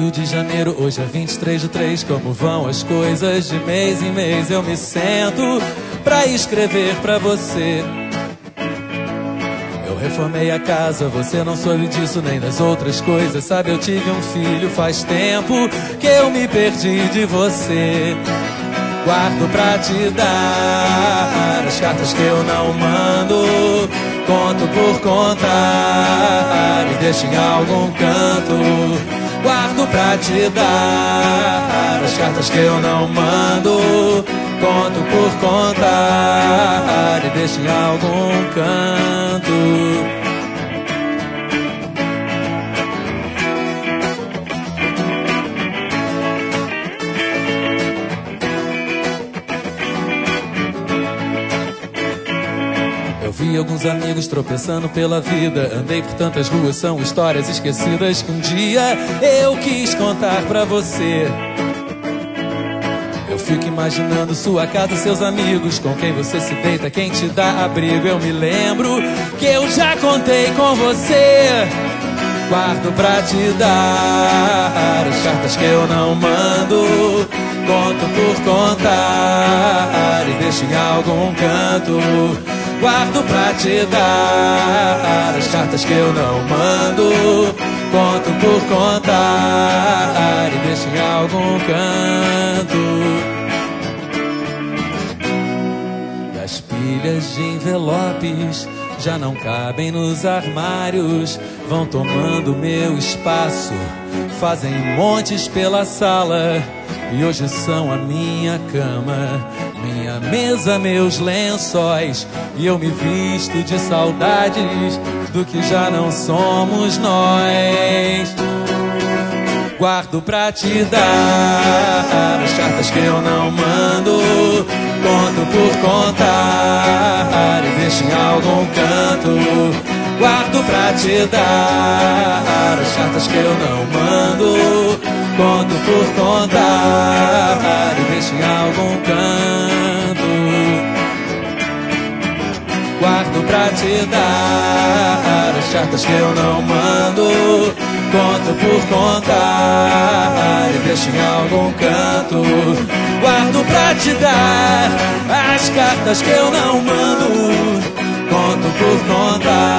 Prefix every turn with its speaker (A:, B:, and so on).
A: Rio de Janeiro, hoje é 23/3. Como vão as coisas? De mês em mês eu me sento pra escrever pra você. Eu reformei a casa, você não soube disso nem das outras coisas. Sabe, eu tive um filho, faz tempo que eu me perdi de você. Guardo pra te dar as cartas que eu não mando, conto por contar e deixo em algum canto. Guardo pra te dar as cartas que eu não mando, conto por contar e deixo em algum canto. Eu vi alguns amigos tropeçando pela vida. Andei por tantas ruas, são histórias esquecidas que um dia eu quis contar pra você. Eu fico imaginando sua casa, seus amigos, com quem você se deita, quem te dá abrigo. Eu me lembro que eu já contei com você. Guardo pra te dar as cartas que eu não mando, conto por contar e deixo em algum canto. Guardo pra te dar as cartas que eu não mando, conto por contar e deixo em algum canto. Das pilhas de envelopes já não cabem nos armários, vão tomando meu espaço, fazem montes pela sala. E hoje são a minha cama, minha mesa, meus lençóis. E eu me visto de saudades do que já não somos nós. Guardo pra te dar as cartas que eu não mando, conto por contar e deixo em algum canto. Guardo pra te dar as cartas que eu não mando, conto por contar e deixo em algum canto. Guardo pra te dar as cartas que eu não mando, conto por contar e deixo em algum canto. Guardo pra te dar as cartas que eu não mando, conto por contar